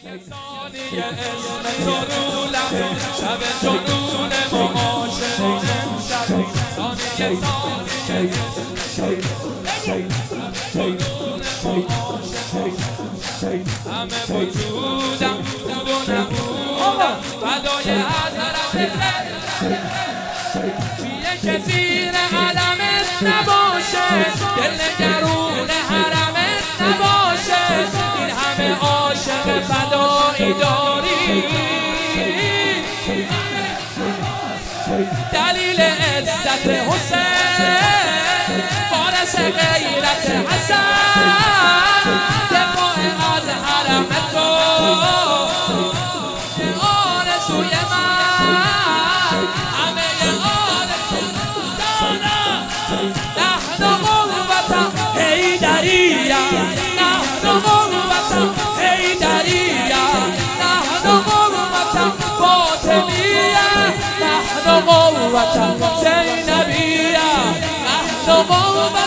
ثانیه اسم تو رو لبه شب جنون ما عاشق امشب ثانیه همه وجودم بود و نبودم فدای حضرت کیه که زیر علمت نباشه دل نگرون حرمت نباشه این همه عاشق فدایی داری دلیل عزت حسین فارس غیرت حسن دفاع از حرم تو آرزوی من همه آرزوی نحن قوة حیدریه نحن قوة حیدریه نحن قوة فاطمیه نحن قوة زینبیه نحن قوة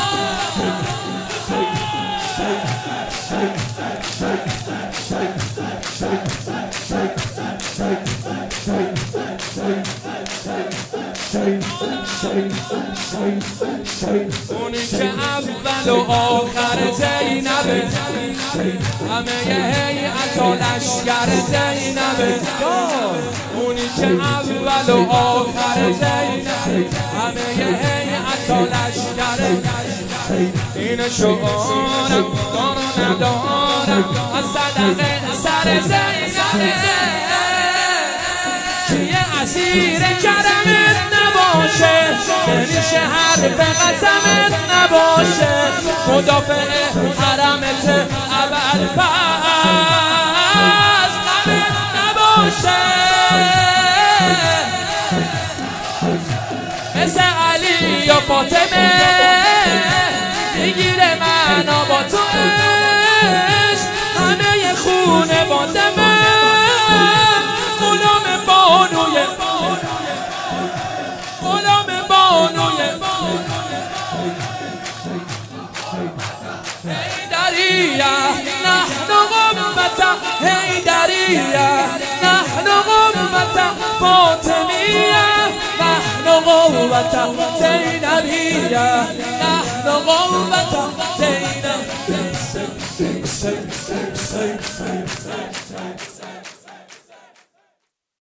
اونی که اول و آخر زینبه همه هیئت و لشکر زینبه اونی که اول و آخر زینبه همه هیئت و لشکر این شعارم دارو ندارم از صدقه سر زینبه کیه اسیر کرمت نباشه بریش حرف قسمت نباشه مدافع حرمت اول پس غمت نباشه مثل علی یا فاطمه میگیره معنا با تو عشق همه خونه با دمه غلام بانوی حیدریه نحن قوة حیدریه نحن قوة فاطمیه نحن قوة زینبیه نحن قوة زینبیه